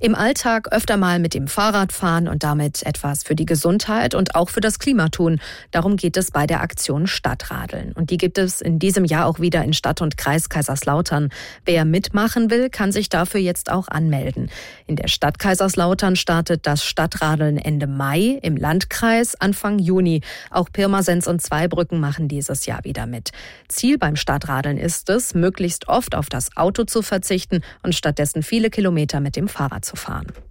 Im Alltag öfter mal mit dem Fahrrad fahren und damit etwas für die Gesundheit und auch für das Klima tun. Darum geht es bei der Aktion Stadtradeln. Und die gibt es in diesem Jahr auch wieder in Stadt und Kreis Kaiserslautern. Wer mitmachen will, kann sich dafür jetzt auch anmelden. In der Stadt Kaiserslautern startet das Stadtradeln Ende Mai, im Landkreis Anfang Juni. Auch Pirmasens und Zweibrücken machen dieses Jahr wieder mit. Ziel beim Stadtradeln ist es, möglichst oft auf das Auto zu verzichten und stattdessen viele Kilometer mit dem Fahrrad zu fahren.